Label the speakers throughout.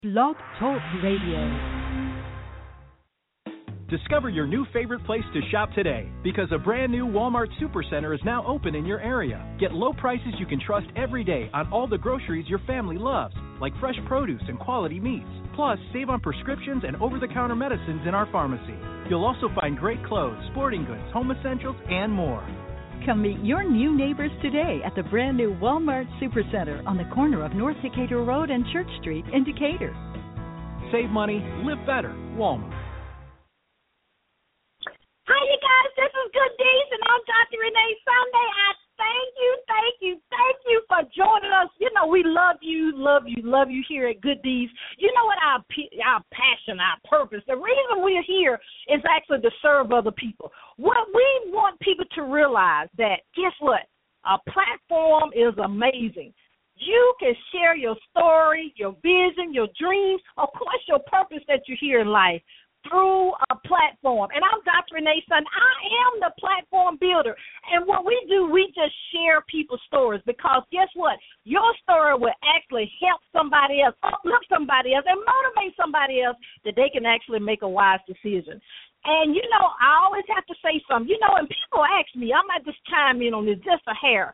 Speaker 1: Blog Talk Radio.
Speaker 2: Discover your new favorite place to shop today because a brand new Walmart Supercenter is now open in your area. Get low prices you can trust every day on all the groceries your family loves, like fresh produce and quality meats. Plus, save on prescriptions and over-the-counter medicines in our pharmacy. You'll also find great clothes, sporting goods, home essentials, and more.
Speaker 1: Come meet your new neighbors today at the brand new Walmart Supercenter on the corner of North Decatur Road and Church Street in Decatur.
Speaker 2: Save money, live better, Walmart.
Speaker 3: Hi, you guys. This is Good Deeds, and I'm Dr. Renee Sunday. I thank you for joining us. You know, we love you here at Good Deeds. You know what our passion, our purpose, the reason we're here is actually to serve other people. What we want people to realize that, guess what? A platform is amazing. You can share your story, your vision, your dreams, of course, your purpose that you're here in life through a platform. And I'm Dr. Renee Sun. I am the platform builder. And what we do, we just share people's stories because guess what? Your story will actually help somebody else, uplift somebody else, and motivate somebody else that they can actually make a wise decision. And, you know, I always have to say something. You know, and people ask me, I might just chime in on this just a hair.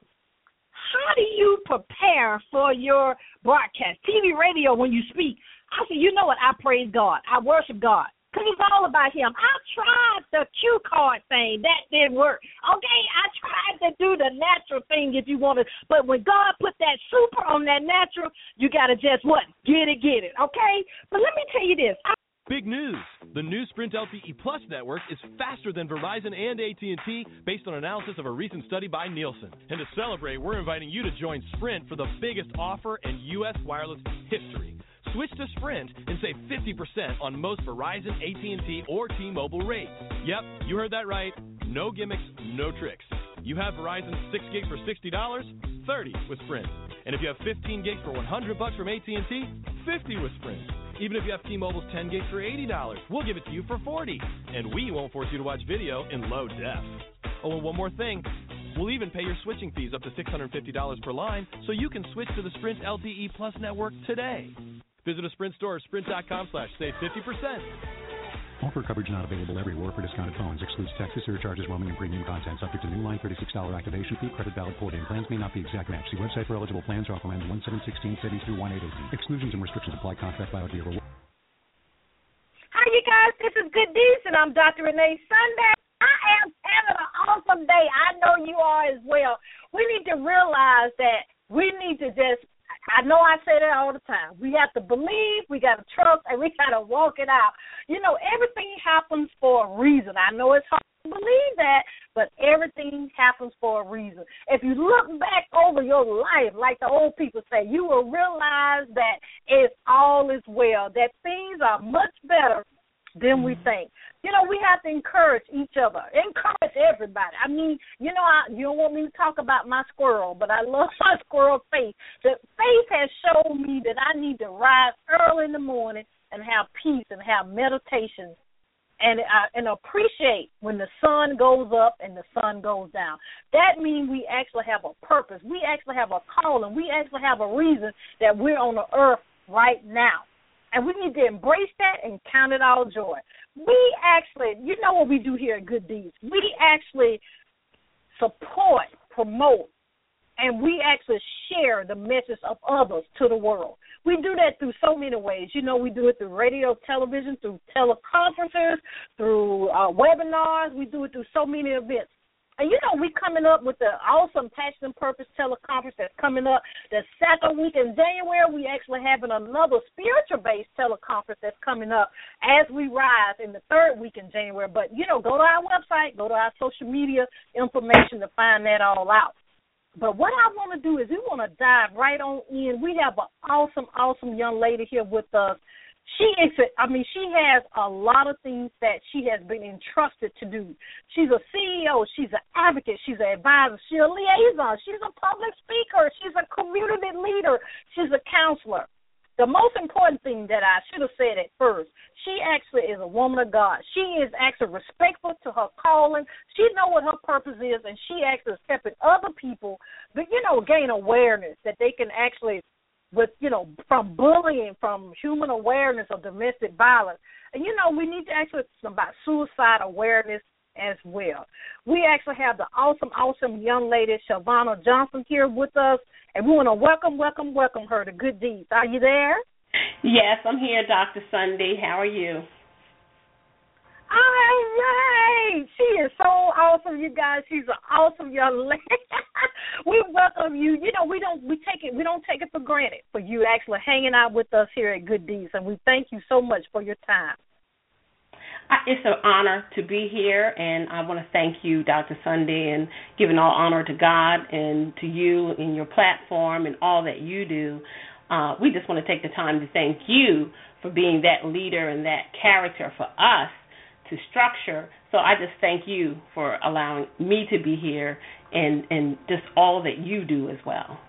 Speaker 3: How do you prepare for your broadcast, TV, radio, when you speak? I said, you know what? I praise God. I worship God. Because it's all about him. I tried the cue card thing. That didn't work. Okay, I tried to do the natural thing if you want to. But when God put that super on that natural, you got to just what? Get it. Okay? But let me tell you this.
Speaker 4: Big news. The new Sprint LTE Plus network is faster than Verizon and AT&T based on analysis of a recent study by Nielsen. And to celebrate, we're inviting you to join Sprint for the biggest offer in U.S. wireless history. Switch to Sprint and save 50% on most Verizon, AT&T, or T-Mobile rates. Yep, you heard that right. No gimmicks, no tricks. You have Verizon 6 gig for $60, 30 with Sprint. And if you have 15 gigs for $100 from AT&T, 50 with Sprint. Even if you have T-Mobile's 10 gigs for $80, we'll give it to you for $40. And we won't force you to watch video in low def. Oh, and one more thing. We'll even pay your switching fees up to $650 per line so you can switch to the Sprint LTE Plus network today. Visit a Sprint store or sprint.com/save 50%.
Speaker 5: Offer coverage not available everywhere for discounted phones. Excludes taxes, surcharges, roaming, and premium content. Subject to new line $36 activation fee. Credit valid 4-day plans may not be exact match. See website for eligible plans. Offer ends 1/7/16. Cities through 1/8/18. Exclusions and restrictions apply. Contract valid via.
Speaker 3: Hi, you guys. This is Good Deeds, and I'm Dr. Renee Sunday. I am having an awesome day. I know you are as well. We need to realize that we need to just, I know I say that all the time. We have to believe, we got to trust, and we got to walk it out. You know, everything happens for a reason. I know it's hard to believe that, but everything happens for a reason. If you look back over your life, like the old people say, you will realize that it's all is well, that things are much better than we think. You know, we have to encourage each other, encourage everybody. I mean, you know, you don't want me to talk about my squirrel, but I love my squirrel Faith. The Faith has shown me that I need to rise early in the morning and have peace and have meditation and appreciate when the sun goes up and the sun goes down. That means we actually have a purpose. We actually have a calling. We actually have a reason that we're on the earth right now. And we need to embrace that and count it all joy. We actually, you know what we do here at Good Deeds? We actually support, promote, and we actually share the message of others to the world. We do that through so many ways. You know, we do it through radio, television, through teleconferences, through webinars. We do it through so many events. And, you know, we coming up with the awesome Passion and Purpose teleconference that's coming up the second week in January. We actually having another spiritual-based teleconference that's coming up as we rise in the third week in January. But, you know, go to our website, go to our social media information to find that all out. But what I want to do is we want to dive right on in. We have an awesome young lady here with us. She has a lot of things that she has been entrusted to do. She's a CEO. She's an advocate. She's an advisor. She's a liaison. She's a public speaker. She's a community leader. She's a counselor. The most important thing that I should have said at first, she actually is a woman of God. She is actually respectful to her calling. She knows what her purpose is, and she actually is helping other people, but, you know, gain awareness that they can actually with, from bullying, from human awareness of domestic violence. And, we need to actually talk about suicide awareness as well. We actually have the awesome young lady, Shavonna Johnson, here with us, and we want to welcome her to Good Deeds. Are you there?
Speaker 6: Yes, I'm here, Dr. Sunday. How are you?
Speaker 3: All right. She is so awesome, you guys. She's an awesome young lady. We welcome you. We don't take it for granted for you actually hanging out with us here at Good Deeds, and we thank you so much for your time.
Speaker 6: It's an honor to be here, and I want to thank you, Dr. Sunday, and giving all honor to God and to you and your platform and all that you do. We just want to take the time to thank you for being that leader and that character for us to structure. So I just thank you for allowing me to be here and just all that you do as well.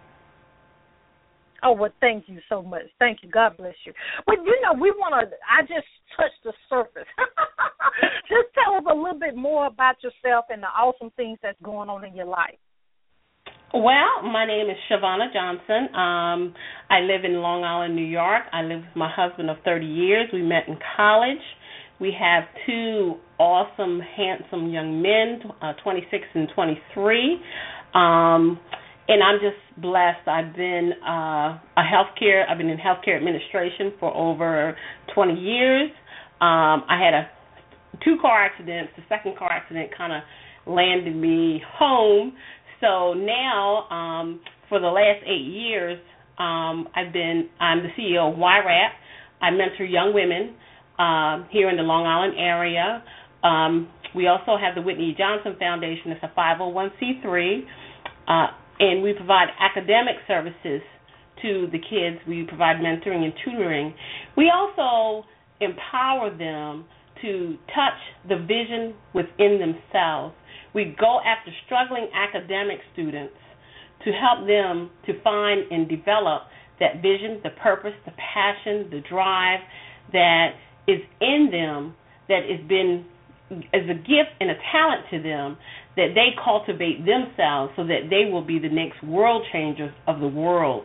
Speaker 3: Oh, well, thank you so much. Thank you. God bless you. But, I just touched the surface. Just tell us a little bit more about yourself and the awesome things that's going on in your life.
Speaker 6: Well, my name is Shavonna Johnson. I live in Long Island, New York. I live with my husband of 30 years. We met in college. We have two awesome, handsome young men, 26 and 23. And I'm just blessed. I've been I've been in healthcare administration for over 20 years. I had two car accidents. The second car accident kind of landed me home. So now, for the last 8 years, I'm the CEO of YRAP. I mentor young women here in the Long Island area. We also have the Whitney Johnson Foundation. It's a 501c3. And we provide academic services to the kids. We provide mentoring and tutoring. We also empower them to touch the vision within themselves. We go after struggling academic students to help them to find and develop that vision, the purpose, the passion, the drive that is in them, that has been as a gift and a talent to them, that they cultivate themselves so that they will be the next world changers of the world.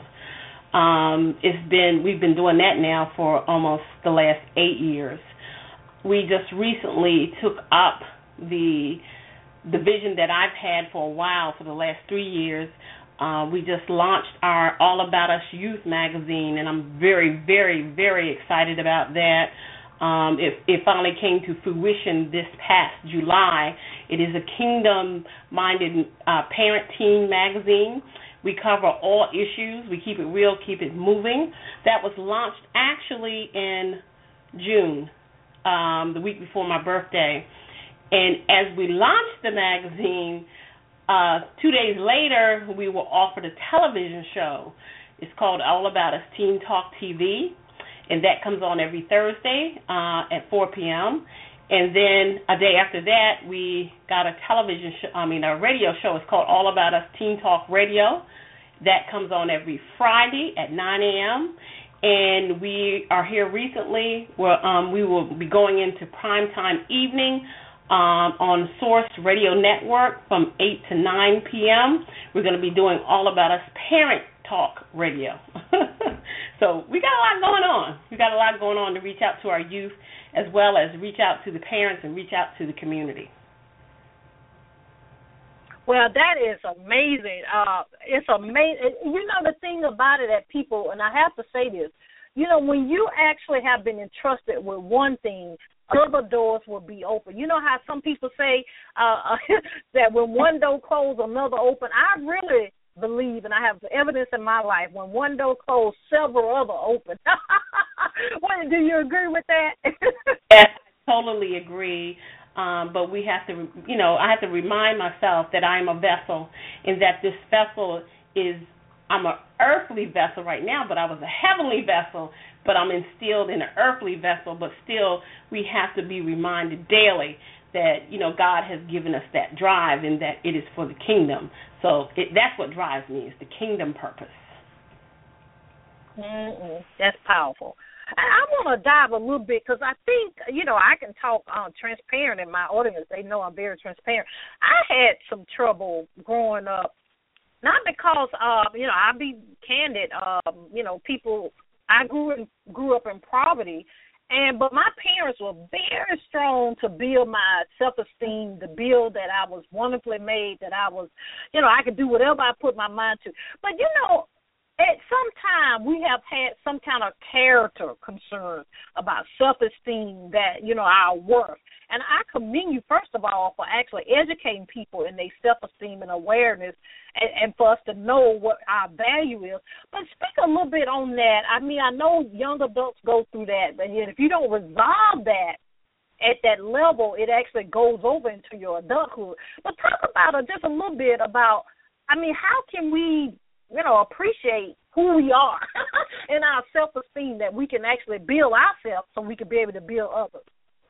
Speaker 6: We've been doing that now for almost the last 8 years. We just recently took up the vision that I've had for a while, for the last 3 years. We just launched our All About Us Youth magazine, and I'm very, very, very excited about that. It finally came to fruition this past July. It is a kingdom-minded parent-teen magazine. We cover all issues. We keep it real, keep it moving. That was launched actually in June, the week before my birthday. And as we launched the magazine, 2 days later, we were offered a television show. It's called All About Us Teen Talk TV. And that comes on every Thursday at 4 p.m. And then a day after that, we got a a radio show. It's called All About Us Teen Talk Radio. That comes on every Friday at 9 a.m. And we are here recently where we will be going into primetime evening on Source Radio Network from 8 to 9 p.m. We're going to be doing All About Us Parent Talk Radio. So we got a lot going on. We got a lot going on to reach out to our youth as well as reach out to the parents and reach out to the community.
Speaker 3: Well, that is amazing. It's amazing. The thing about it that people, and I have to say this, when you actually have been entrusted with one thing, other doors will be open. You know how some people say that when one door closed, another open? I really believe, and I have evidence in my life, when one door closed, several other open. Do you agree with that?
Speaker 6: Yes, I totally agree. But we have to, I have to remind myself that I'm a vessel and that this vessel I'm an earthly vessel right now, but I was a heavenly vessel, but I'm instilled in an earthly vessel, but still we have to be reminded daily that, God has given us that drive and that it is for the kingdom. So that's what drives me, is the kingdom purpose.
Speaker 3: That's powerful. I want to dive a little bit because I think, I can talk transparent in my audience. They know I'm very transparent. I had some trouble growing up, not because I'll be candid. People. I grew up in poverty, but my parents were very strong to build my self-esteem, to build that I was wonderfully made, that I was, I could do whatever I put my mind to. But at some time we have had some kind of character concern about self-esteem, that our worth. And I commend you, first of all, for actually educating people in their self-esteem and awareness, and for us to know what our value is. But speak a little bit on that. I mean, I know young adults go through that, but if you don't resolve that at that level, it actually goes over into your adulthood. But talk about just a little bit about, how can we, appreciate who we are and our self-esteem, that we can actually build ourselves so we can be able to build others.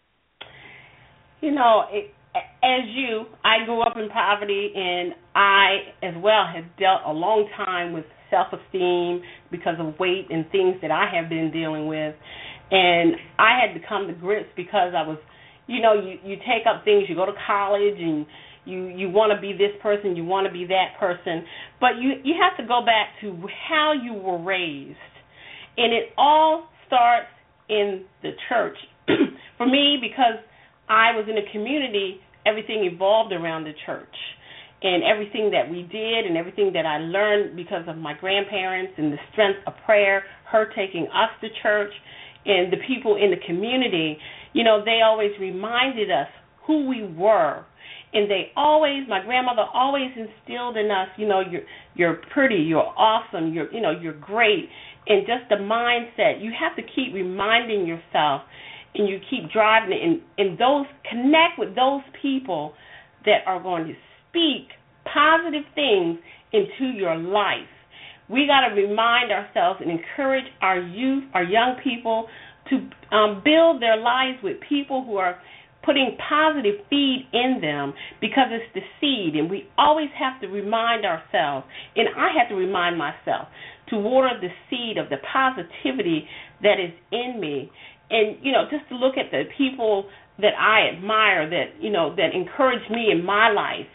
Speaker 6: I grew up in poverty, and I, as well, have dealt a long time with self-esteem because of weight and things that I have been dealing with. And I had to come to grips because I was, you take up things, you go to college, and you want to be this person, you want to be that person. But you have to go back to how you were raised. And it all starts in the church. For me, because I was in a community, everything evolved around the church, and everything that we did and everything that I learned because of my grandparents and the strength of prayer, her taking us to church, and the people in the community, they always reminded us who we were. And my grandmother always instilled in us, you're pretty, you're awesome, you're great, and just the mindset. You have to keep reminding yourself, and you keep driving it, and connect with those people that are going to speak positive things into your life. We got to remind ourselves and encourage our youth, our young people, to build their lives with people who are putting positive feed in them, because it's the seed, and we always have to remind ourselves, and I have to remind myself, to water the seed of the positivity that is in me. And, just to look at the people that I admire, that encourage me in my life,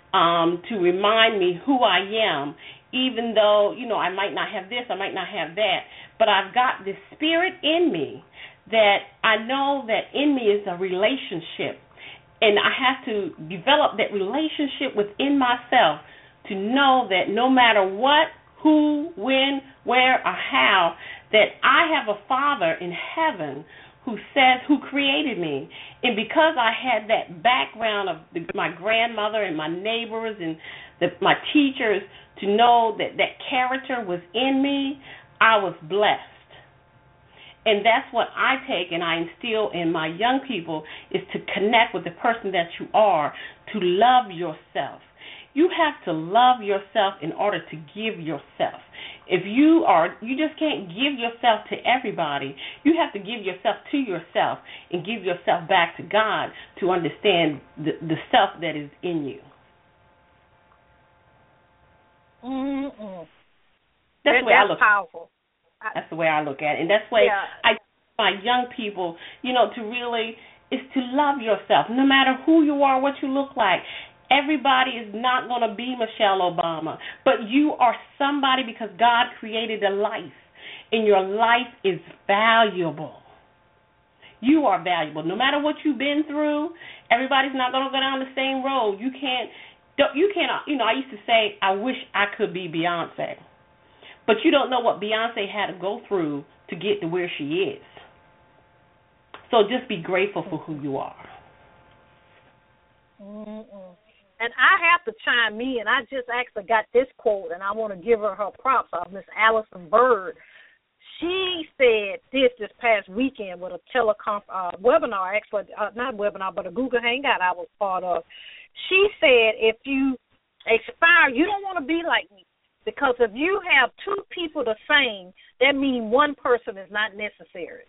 Speaker 6: to remind me who I am, even though, I might not have this, I might not have that, but I've got this spirit in me that I know that in me is a relationship, and I have to develop that relationship within myself to know that no matter what, who, when, where, or how, that I have a Father in heaven who created me. And because I had that background of my grandmother and my neighbors and my teachers to know that character was in me, I was blessed. And that's what I take and I instill in my young people, is to connect with the person that you are, to love yourself. You have to love yourself in order to give yourself. If you just can't give yourself to everybody. You have to give yourself to yourself and give yourself back to God to understand the self that is in you.
Speaker 3: Mm-mm.
Speaker 6: That's the way I look.
Speaker 3: Powerful.
Speaker 6: That's the way I look at it. And that's the way I teach my young people, to really, is to love yourself, no matter who you are, what you look like. Everybody is not going to be Michelle Obama, but you are somebody because God created a life, and your life is valuable. You are valuable. No matter what you've been through, everybody's not going to go down the same road. You can't, I used to say, I wish I could be Beyonce. But you don't know what Beyonce had to go through to get to where she is. So just be grateful for who you are.
Speaker 3: Mm-mm. And I have to chime in. I just actually got this quote, and I want to give her props of Miss Allison Bird. She said this past weekend with a webinar, actually, not webinar, but a Google Hangout I was part of. She said, if you aspire, you don't want to be like me. Because if you have two people the same, that means one person is not necessary.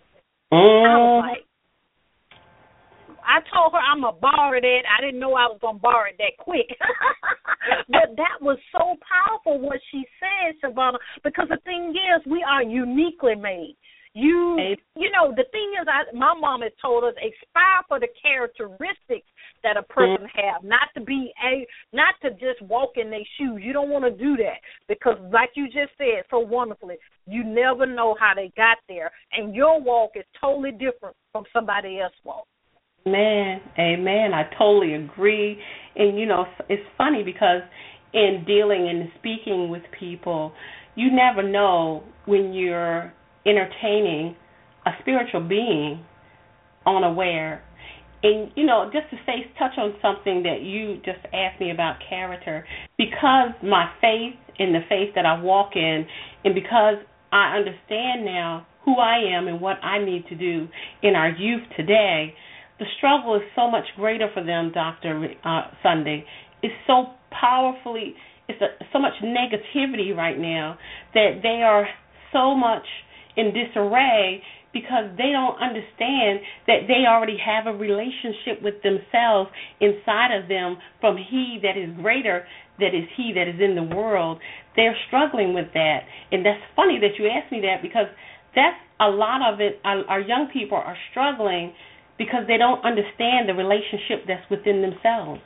Speaker 3: I told her I'm going to borrow that. I didn't know I was going to borrow it that quick. But that was so powerful what she said, Shavonna, because the thing is, we are uniquely made. The thing is, my mom has told us, aspire for the characteristics that a person have, not to just walk in their shoes. You don't want to do that because, like you just said so wonderfully, you never know how they got there, and your walk is totally different from somebody else's walk.
Speaker 6: Amen. I totally agree. And, it's funny because in dealing and speaking with people, you never know when you're entertaining a spiritual being unaware. And, just to touch on something that you just asked me about character, because my faith and the faith that I walk in, and because I understand now who I am and what I need to do in our youth today, the struggle is so much greater for them, Dr. Sunday. It's so powerfully, so much negativity right now that they are so much in disarray because they don't understand that they already have a relationship with themselves inside of them from He that is greater, that is He that is in the world. They're struggling with that. And that's funny that you asked me that because that's a lot of it. Our young people are struggling because they don't understand the relationship that's within themselves.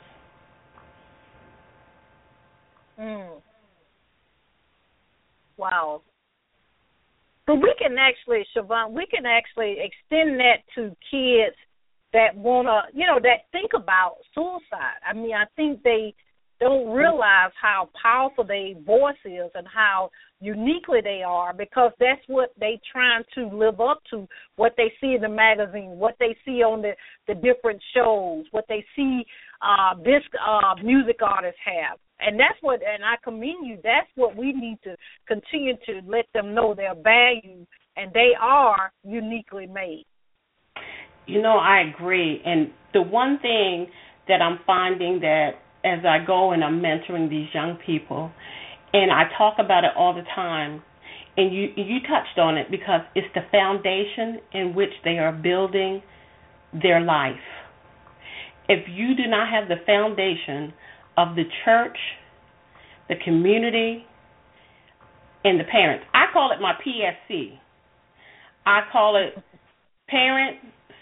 Speaker 3: Wow. But we can actually, Siobhan, extend that to kids that want to, that think about suicide. I mean, I think they don't realize how powerful their voice is and how uniquely they are because that's what they trying to live up to, what they see in the magazine, what they see on the different shows, what they see music artists have. And that's what, and I commend you, that's what we need to continue to let them know their value, and they are uniquely made.
Speaker 6: I agree. And the one thing that I'm finding that as I go and I'm mentoring these young people, and I talk about it all the time, and you touched on it because it's the foundation in which they are building their life. If you do not have the foundation of the church, the community, and the parents. I call it my PSC. I call it parent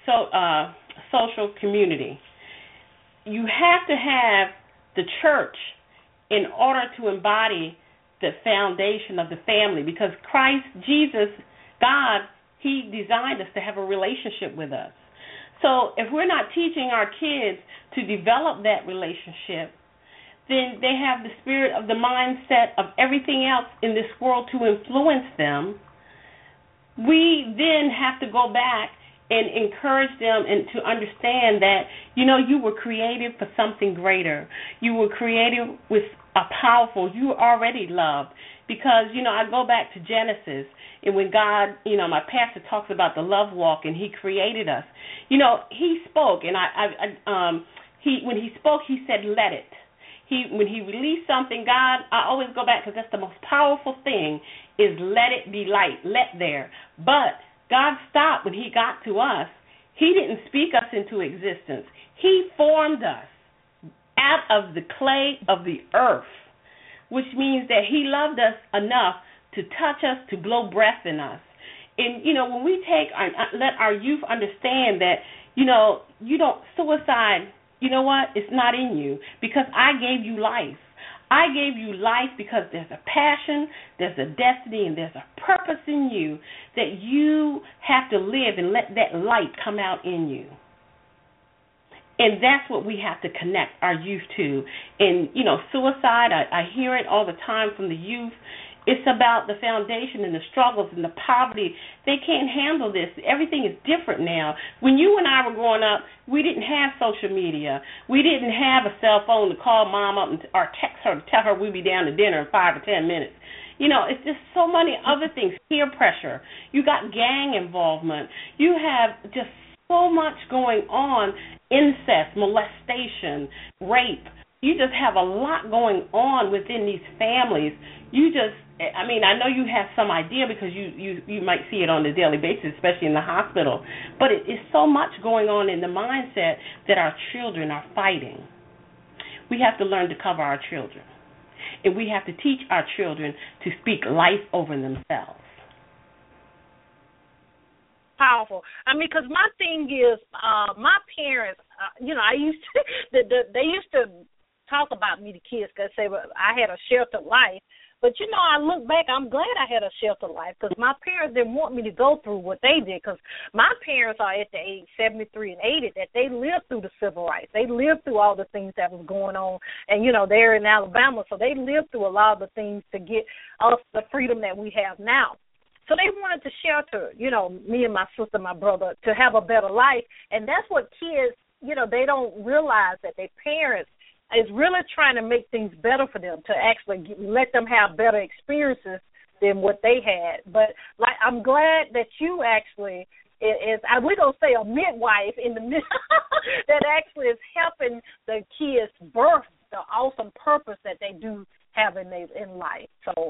Speaker 6: social community. You have to have the church in order to embody the foundation of the family because Christ, Jesus, God, He designed us to have a relationship with us. So if we're not teaching our kids to develop that relationship, then they have the spirit of the mindset of everything else in this world to influence them. We then have to go back and encourage them and to understand that, you were created for something greater. You were created with a powerful, you were already loved. Because, I go back to Genesis, and when God, my pastor talks about the love walk, and He created us. He spoke, and when He spoke, He said, let it. When He released something, God, I always go back because that's the most powerful thing is let it be light, let there. But God stopped when He got to us. He didn't speak us into existence. He formed us out of the clay of the earth, which means that He loved us enough to touch us, to blow breath in us. And, when we let our youth understand that, you don't suicide, it's not in you because I gave you life. I gave you life because there's a passion, there's a destiny, and there's a purpose in you that you have to live and let that light come out in you. And that's what we have to connect our youth to. And, suicide, I hear it all the time from the youth. It's about the foundation and the struggles and the poverty. They can't handle this. Everything is different now. When you and I were growing up, we didn't have social media. We didn't have a cell phone to call mom up or text her to tell her we'd be down to dinner in 5 or 10 minutes. It's just so many other things, peer pressure. You got gang involvement. You have just so much going on, incest, molestation, rape. You just have a lot going on within these families. I know you have some idea because you might see it on a daily basis, especially in the hospital. But it is so much going on in the mindset that our children are fighting. We have to learn to cover our children. And we have to teach our children to speak life over themselves.
Speaker 3: powerful. I mean, because my thing is, my parents, I used to, they used to talk about me to kids because they say, well, I had a sheltered life. But, I look back, I'm glad I had a sheltered life because my parents didn't want me to go through what they did because my parents are at the age 73 and 80 that they lived through the civil rights. They lived through all the things that was going on. And, they're in Alabama, so they lived through a lot of the things to get us the freedom that we have now. So they wanted to shelter, me and my sister, my brother, to have a better life. And that's what kids, they don't realize that their parents is really trying to make things better for them, to actually let them have better experiences than what they had. But I'm glad that you actually we're going to say a midwife in the that actually is helping the kids birth the awesome purpose that they do have in life. So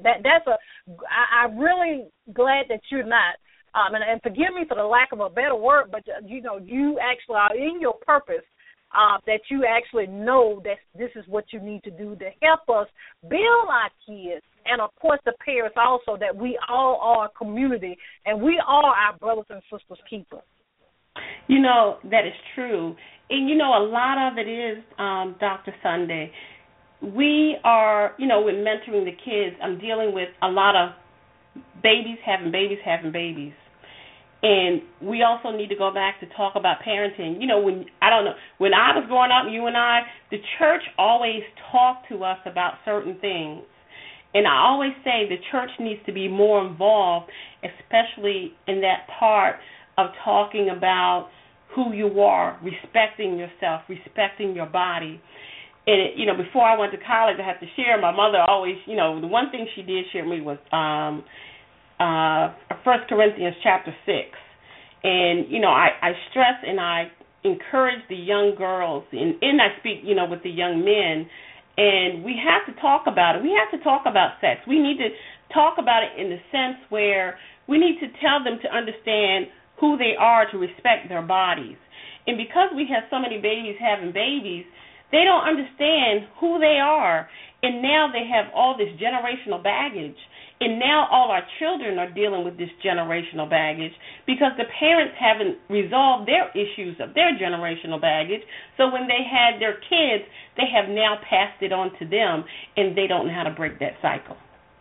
Speaker 3: I'm really glad that you're not. And forgive me for the lack of a better word, but you actually are in your purpose. That you actually know that this is what you need to do to help us build our kids, and of course the parents also, that we all are a community and we are our brothers and sisters keepers.
Speaker 6: That is true. And a lot of it is, Dr. Sunday, we are, with mentoring the kids, I'm dealing with a lot of babies having babies. And we also need to go back to talk about parenting. When I was growing up, you and I, the church always talked to us about certain things. And I always say the church needs to be more involved, especially in that part of talking about who you are, respecting yourself, respecting your body. And, before I went to college, I have to share, my mother always, the one thing she did share with me was 1 Corinthians chapter 6. And, I stress and I encourage the young girls, and I speak, with the young men, and we have to talk about it. We have to talk about sex. We need to talk about it in the sense where we need to tell them to understand who they are, to respect their bodies. And because we have so many babies having babies, they don't understand who they are, and now they have all this generational baggage. And now all our children are dealing with this generational baggage because the parents haven't resolved their issues of their generational baggage. So when they had their kids, they have now passed it on to them, and they don't know how to break that cycle.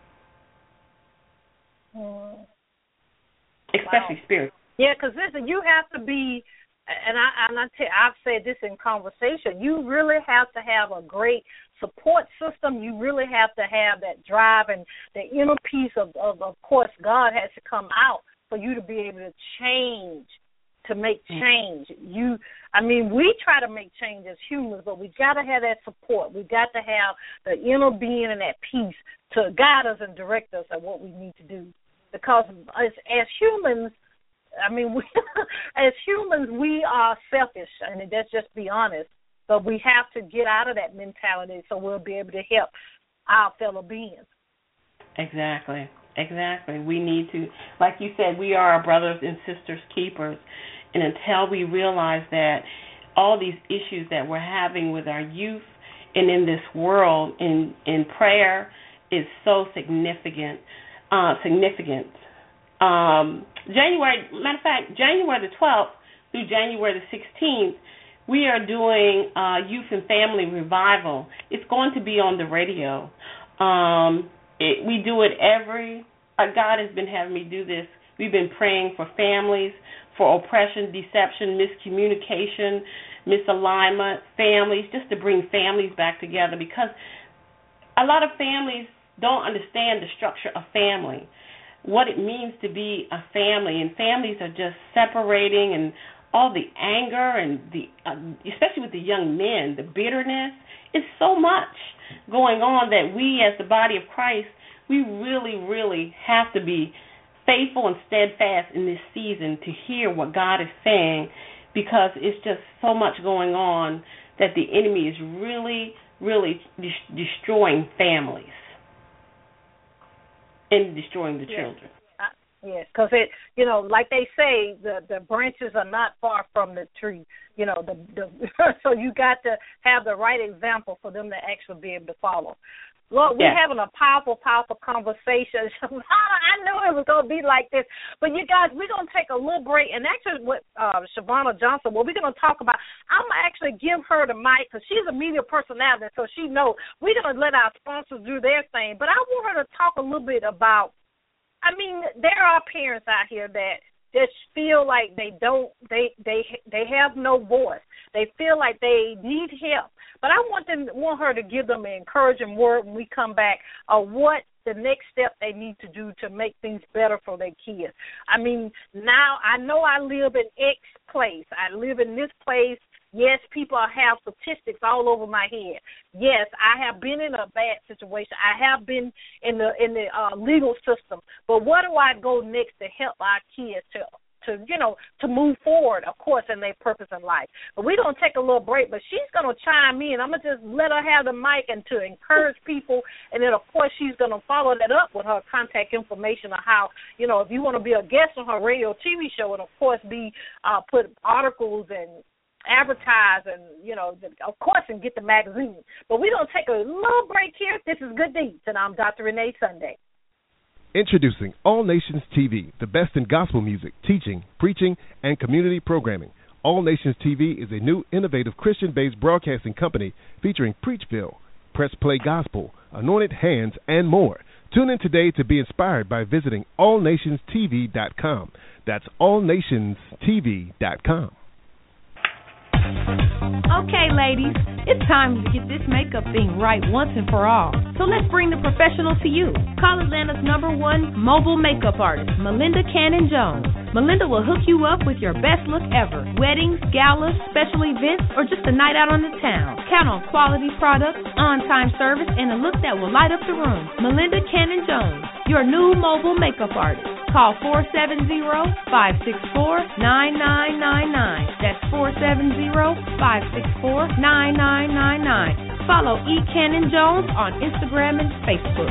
Speaker 6: Especially spirit.
Speaker 3: Yeah, because listen, you have to be, and I've said this in conversation, you really have to have a great support system. You really have to have that drive and the inner peace of course, God has to come out for you to be able to change, to make change. We try to make change as humans, but we got to have that support. We got to have the inner being and that peace to guide us and direct us at what we need to do. Because as humans, as humans, we are selfish, and let's just be honest. But we have to get out of that mentality so we'll be able to help our fellow beings.
Speaker 6: Exactly. We need to, like you said, we are our brothers and sisters keepers. And until we realize that all these issues that we're having with our youth and in this world in prayer is so significant. January the 12th through January the 16th, we are doing Youth and Family Revival. It's going to be on the radio. We do it God has been having me do this. We've been praying for families, for oppression, deception, miscommunication, misalignment, families, just to bring families back together, because a lot of families don't understand the structure of family, what it means to be a family, and families are just separating, and all the anger and especially with the young men, the bitterness. It's so much going on that we as the body of Christ, we really, really have to be faithful and steadfast in this season to hear what God is saying, because it's just so much going on that the enemy is really, really destroying families and destroying the children.
Speaker 3: Yes, because like they say, the branches are not far from the tree. So you got to have the right example for them to actually be able to follow. Look, we're having a powerful, powerful conversation. I knew it was going to be like this. But, you guys, we're going to take a little break. And actually, what Shavonna Johnson, what we're going to talk about, I'm going to actually give her the mic because she's a media personality, so she knows. We're going to let our sponsors do their thing. But I want her to talk a little bit about, there are parents out here that just feel like they have no voice. They feel like they need help. But I want her to give them an encouraging word when we come back of what the next step they need to do to make things better for their kids. Now I know I live in X place. I live in this place. Yes, people have statistics all over my head. Yes, I have been in a bad situation. I have been in the legal system. But where do I go next to help our kids to move forward, of course, in their purpose in life? But we're going to take a little break, but she's going to chime in. I'm going to just let her have the mic and to encourage people, and then, of course, she's going to follow that up with her contact information of how, if you want to be a guest on her radio TV show, and, of course, put articles and advertise and, of course, and get the magazine. But we're going to take a little break here. This is Good Deeds, and I'm Dr. Renee Sunday.
Speaker 7: Introducing All Nations TV, the best in gospel music, teaching, preaching, and community programming. All Nations TV is a new, innovative, Christian-based broadcasting company featuring Preachville, Press Play Gospel, Anointed Hands, and more. Tune in today to be inspired by visiting allnationstv.com. That's allnationstv.com.
Speaker 8: Okay, ladies, it's time to get this makeup thing right once and for all. So let's bring the professional to you. Call Atlanta's #1 mobile makeup artist, Melinda Cannon-Jones. Melinda will hook you up with your best look ever. Weddings, galas, special events, or just a night out on the town. Count on quality products, on-time service, and a look that will light up the room. Melinda Cannon-Jones, your new mobile makeup artist. Call 470-564-9999. That's 470-564-9999. Follow E. Cannon-Jones on Instagram and Facebook.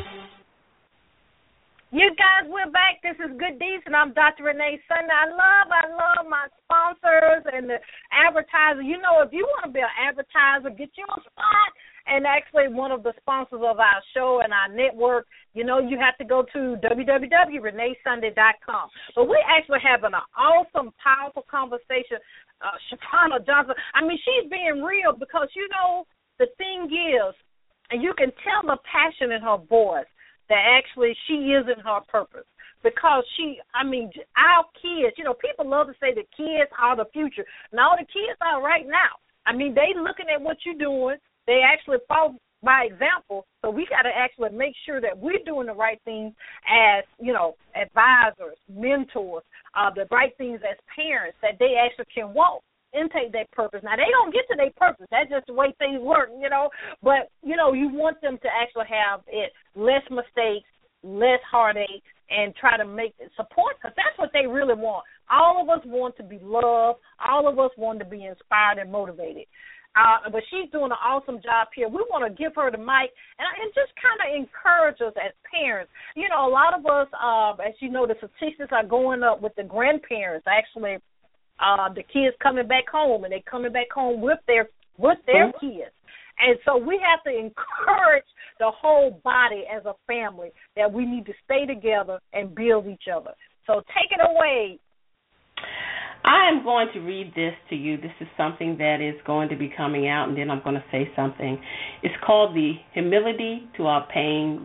Speaker 3: You guys, we're back. This is Good Deeds, and I'm Dr. Renee Sunday. I love my sponsors and the advertisers. If you want to be an advertiser, get you a spot. And actually, one of the sponsors of our show and our network, you have to go to www.reneesunday.com. But we're actually having an awesome, powerful conversation. Shavonna Johnson, she's being real because, the thing is, and you can tell the passion in her voice that actually she is in her purpose. Because our kids, people love to say the kids are the future. No, the kids are right now. They looking at what you're doing. They actually follow by example, so we got to actually make sure that we're doing the right things as, advisors, mentors, the right things as parents, that they actually can walk and take their purpose. Now, they don't get to their purpose. That's just the way things work, But, you want them to actually have less mistakes, less heartache, and try to make support, because that's what they really want. All of us want to be loved. All of us want to be inspired and motivated. But she's doing an awesome job here. We want to give her the mic and just kind of encourage us as parents. A lot of us, as you know, the statistics are going up with the grandparents. Actually, the kids coming back home, and they're coming back home with their kids. And so we have to encourage the whole body as a family that we need to stay together and build each other. So take it away.
Speaker 6: I am going to read this to you. This is something that is going to be coming out, and then I'm going to say something. It's called the humility to obtain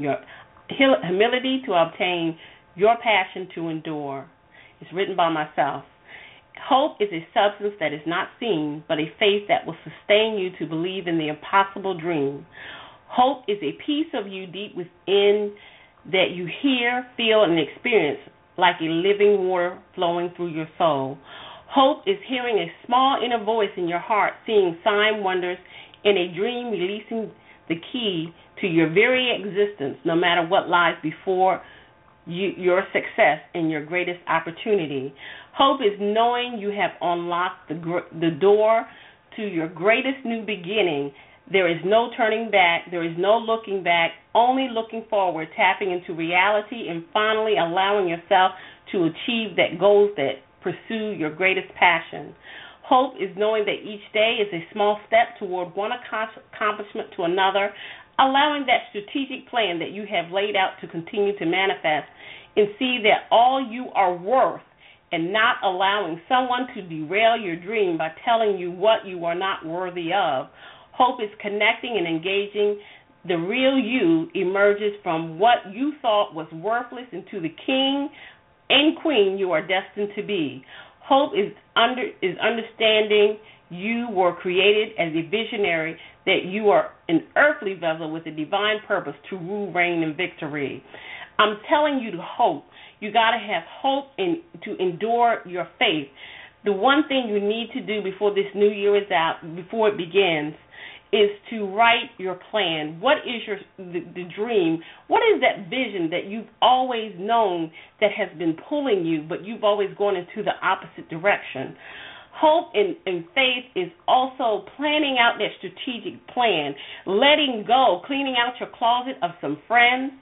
Speaker 6: your passion to endure. It's written by myself. Hope is a substance that is not seen, but a faith that will sustain you to believe in the impossible dream. Hope is a piece of you deep within that you hear, feel, and experience like a living water flowing through your soul. Hope is hearing a small inner voice in your heart, seeing sign wonders in a dream, releasing the key to your very existence, no matter what lies before your success and your greatest opportunity. Hope is knowing you have unlocked the door to your greatest new beginning There is no turning back. There is no looking back, only looking forward, tapping into reality, and finally allowing yourself to achieve that goals that pursue your greatest passion. Hope is knowing that each day is a small step toward one accomplishment to another, allowing that strategic plan that you have laid out to continue to manifest, and see that all you are worth, and not allowing someone to derail your dream by telling you what you are not worthy of. Hope is connecting and engaging. The real you emerges from what you thought was worthless into the king and queen you are destined to be. Hope is understanding you were created as a visionary, that you are an earthly vessel with a divine purpose to rule, reign, and victory. I'm telling you to hope. You got to have hope to endure your faith. The one thing you need to do before this new year is out, before it begins, is to write your plan. What is the dream? What is that vision that you've always known that has been pulling you, but you've always gone into the opposite direction? Hope and faith is also planning out that strategic plan, letting go, cleaning out your closet of some friends,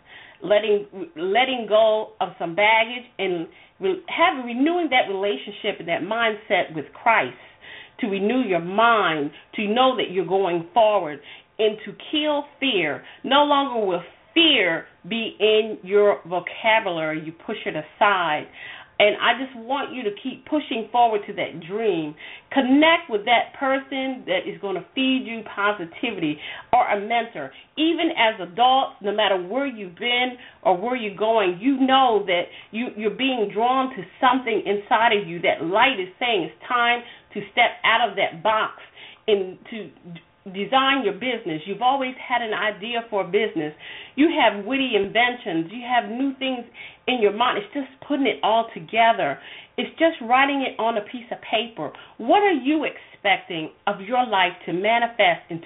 Speaker 6: letting go of some baggage, and renewing that relationship and that mindset with Christ, to renew your mind, to know that you're going forward, and to kill fear. No longer will fear be in your vocabulary. You push it aside. And I just want you to keep pushing forward to that dream. Connect with that person that is going to feed you positivity, or a mentor. Even as adults, no matter where you've been or where you're going, you know that you're being drawn to something inside of you. That light is saying it's time to step out of that box and to design your business. You've always had an idea for a business. You have witty inventions. You have new things in your mind. It's just putting it all together. It's just writing it on a piece of paper. What are you expecting of your life to manifest in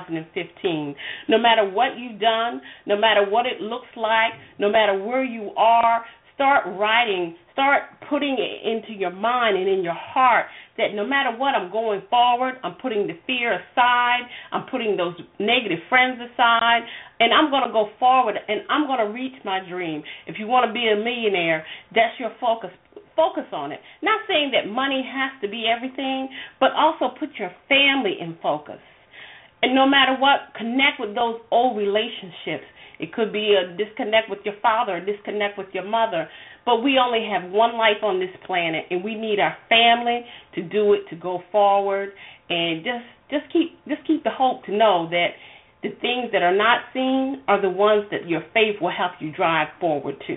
Speaker 6: 2015? No matter what you've done, no matter what it looks like, no matter where you are, start writing, start putting it into your mind and in your heart that no matter what, I'm going forward, I'm putting the fear aside, I'm putting those negative friends aside, and I'm going to go forward, and I'm going to reach my dream. If you want to be a millionaire, that's your focus. Focus on it. Not saying that money has to be everything, but also put your family in focus. And no matter what, connect with those old relationships. It could be a disconnect with your father, a disconnect with your mother. But we only have one life on this planet, and we need our family to do it, to go forward, and just keep the hope to know that the things that are not seen are the ones that your faith will help you drive forward to.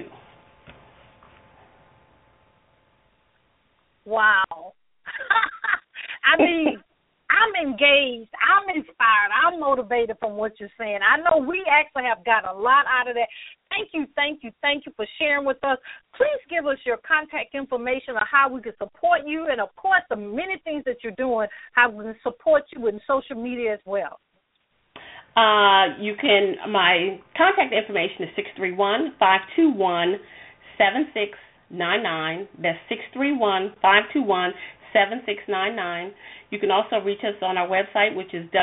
Speaker 3: Wow. I mean, I'm engaged, I'm inspired, I'm motivated from what you're saying. I know we actually have got a lot out of that. Thank you for sharing with us. Please give us your contact information on how we can support you, and, of course, the many things that you're doing, how we can support you with social media as well.
Speaker 6: My contact information is 631-521-7699. That's 631-521-7699. You can also reach us on our website, which is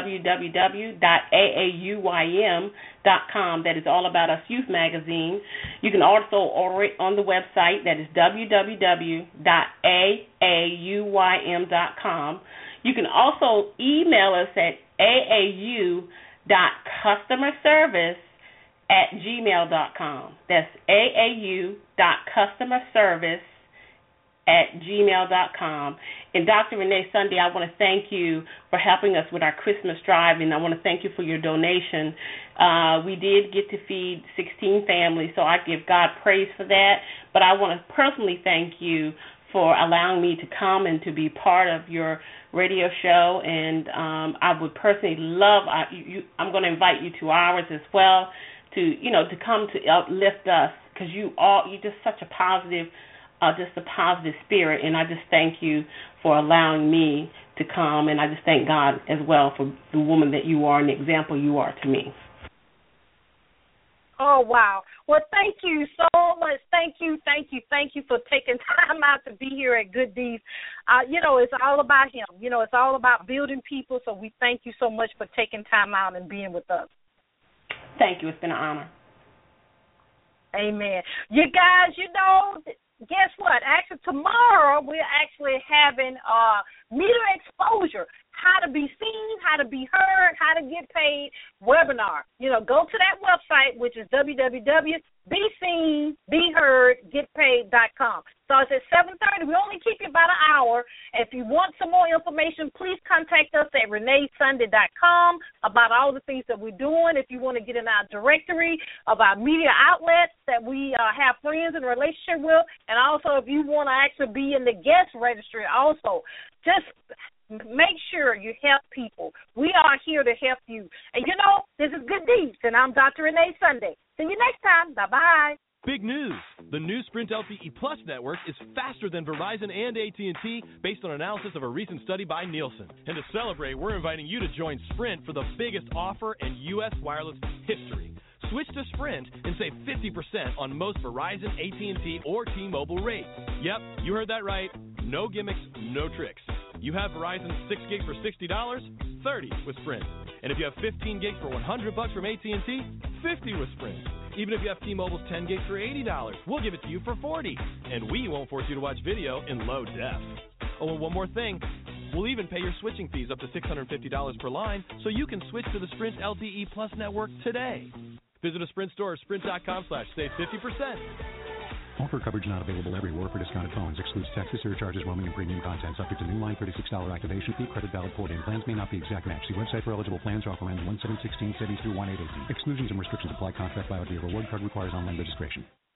Speaker 6: www.aauym.com. That is All About Us Youth Magazine. You can also order it on the website. That is www.aauym.com. You can also email us at aau.customerservice@gmail.com. That's aau.customerservice@gmail.com. And Dr. Renee Sunday, I want to thank you for helping us with our Christmas drive, and I want to thank you for your donation. We did get to feed 16 families, so I give God praise for that. But I want to personally thank you for allowing me to come and to be part of your radio show. And I would personally love, I'm going to invite you to ours as well to come to uplift us, because you're just such a positive spirit, and I just thank you for allowing me to come, and I just thank God as well for the woman that you are and the example you are to me.
Speaker 3: Oh, wow. Well, thank you so much. Thank you for taking time out to be here at Good Deeds. It's all about him. It's all about building people, so we thank you so much for taking time out and being with us.
Speaker 6: Thank you. It's been an honor.
Speaker 3: Amen. You guys, guess what? Actually, tomorrow we're actually having media exposure, how to be seen, how to be heard, how to get paid webinar. Go to that website, which is www.beseenbeheardgetpaid.com. So it's at 7:30. We only keep you about an hour. If you want some more information, please contact us at reneesunday.com about all the things that we're doing. If you want to get in our directory of our media outlets that we have friends in relationship with, and also if you want to actually be in the guest registry also, just make sure you help people. We are here to help you. And this is Good Deeds, and I'm Dr. Renee Sunday. See you next time. Bye-bye.
Speaker 4: Big news! The new Sprint LTE Plus network is faster than Verizon and AT&T based on analysis of a recent study by Nielsen. And to celebrate, we're inviting you to join Sprint for the biggest offer in U.S. wireless history. Switch to Sprint and save 50% on most Verizon, AT&T, or T-Mobile rates. Yep, you heard that right. No gimmicks, no tricks. You have Verizon 6 gigs for $60, 30 with Sprint. And if you have 15 gigs for $100 from AT&T, 50 with Sprint. Even if you have T-Mobile's 10 gigs for $80, we'll give it to you for $40. And we won't force you to watch video in low def. Oh, and one more thing. We'll even pay your switching fees up to $650 per line so you can switch to the Sprint LTE Plus network today. Visit a Sprint store or sprint.com/save 50%.
Speaker 5: Offer coverage not available everywhere for discounted phones. Excludes taxes, surcharges, roaming, and premium content. Subject to new line $36 activation fee. Credit valid port-in. Plans may not be exact match. See website for eligible plans. Offer ends 1/7/16. Savings through 1/8/18. Exclusions and restrictions apply. Contract valid via reward card requires online registration.